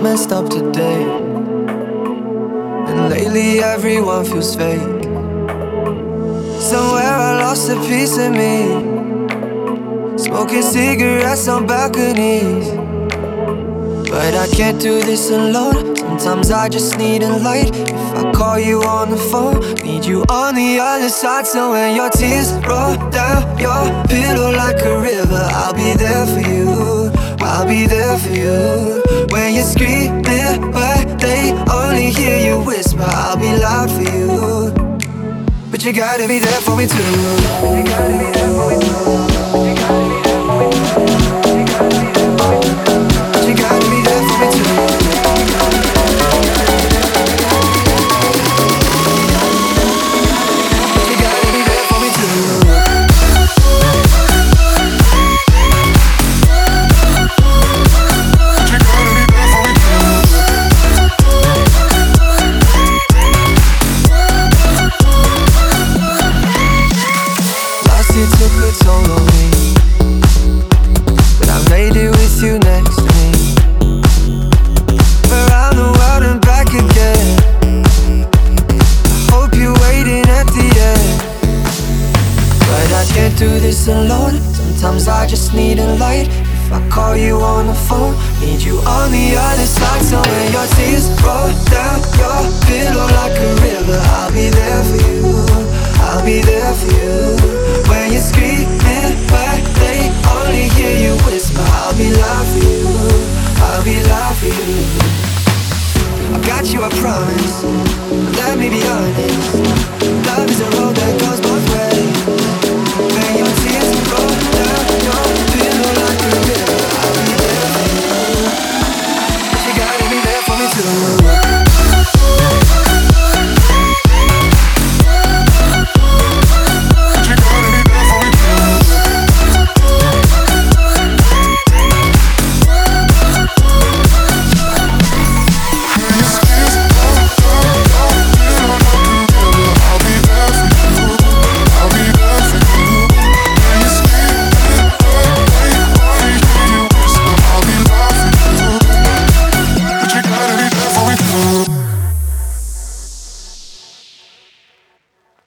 messed up today, and lately everyone feels fake. Somewhere I lost a piece of me, smoking cigarettes on balconies. But I can't do this alone. Sometimes I just need a light. If I call you on the phone, need you on the other side. So when your tears roll down your pillow like a river, I'll be there for you, I'll be there for you. When you're screaming but they only hear you whisper, I'll be loud for you. But you gotta be there for me too. You gotta be there for me too. You gotta be there for me too. You gotta be there for me too. You gotta be there for me too. Last year took a toll on me, but I made it with you next to me. Around the world and back again. I hope you're waiting at the end. But I can't do this alone. Sometimes I just need a light. If I call you on the phone, need you on the other side. So when your tears roll down your pillow like a river, I'll be there for you, I'll be there for you. When you're screaming but they only hear you